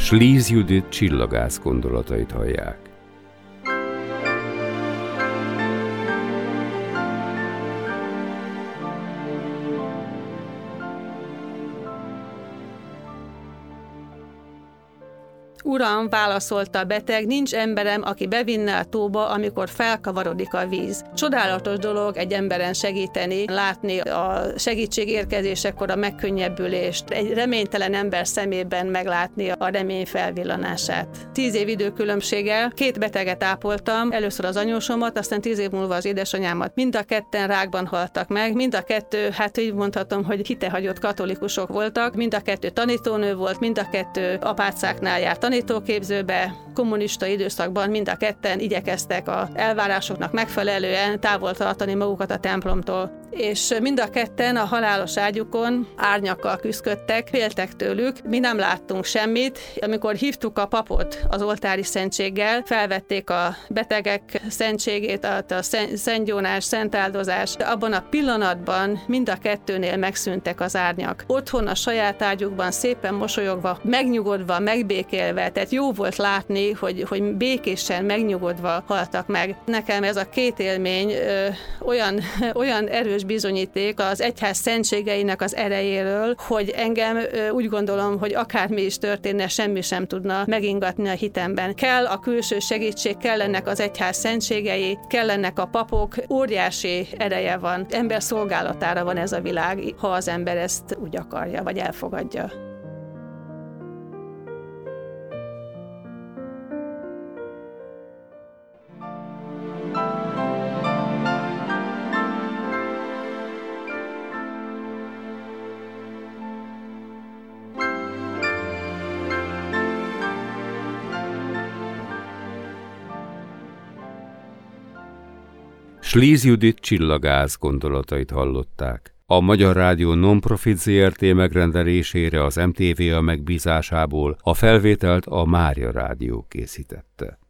Slíz Judit csillagász gondolatait hallják. Uram, válaszolta a beteg, nincs emberem, aki bevinne a tóba, amikor felkavarodik a víz. Csodálatos dolog egy emberen segíteni, látni a segítség érkezésekor a megkönnyebbülést, egy reménytelen ember szemében meglátni a remény felvillanását. 10 év időkülönbséggel 2 beteget ápoltam, először az anyósomat, aztán 10 év múlva az édesanyámat. Mind a ketten rákban haltak meg, mind a kettő, hát így mondhatom, hogy hitehagyott katolikusok voltak, mind a kettő tanítónő volt, mind a kettő apácáknál járt tanítóképzőbe, kommunista időszakban mind a ketten igyekeztek az elvárásoknak megfelelően távol tartani magukat a templomtól. És mind a ketten a halálos ágyukon árnyakkal küzdöttek, féltek tőlük, mi nem láttunk semmit. Amikor hívtuk a papot az oltári szentséggel, felvették a betegek szentségét, a szentgyónás, szentáldozás. Abban a pillanatban mind a kettőnél megszűntek az árnyak. Otthon a saját ágyukban szépen mosolyogva, megnyugodva, megbékélve, tehát jó volt látni, hogy békésen, megnyugodva haltak meg. Nekem ez a 2 élmény olyan erős bizonyíték az egyház szentségeinek az erejéről, hogy engem úgy gondolom, hogy akármi is történne, semmi sem tudna megingatni a hitemben. Kell a külső segítség, kellenek az egyház szentségei, kellenek a papok, óriási ereje van. Ember szolgálatára van ez a világ, ha az ember ezt úgy akarja, vagy elfogadja. Slíz Judit csillagász gondolatait hallották. A Magyar Rádió Non-Profit Zrt. Megrendelésére az MTVA megbízásából a felvételt a Mária Rádió készítette.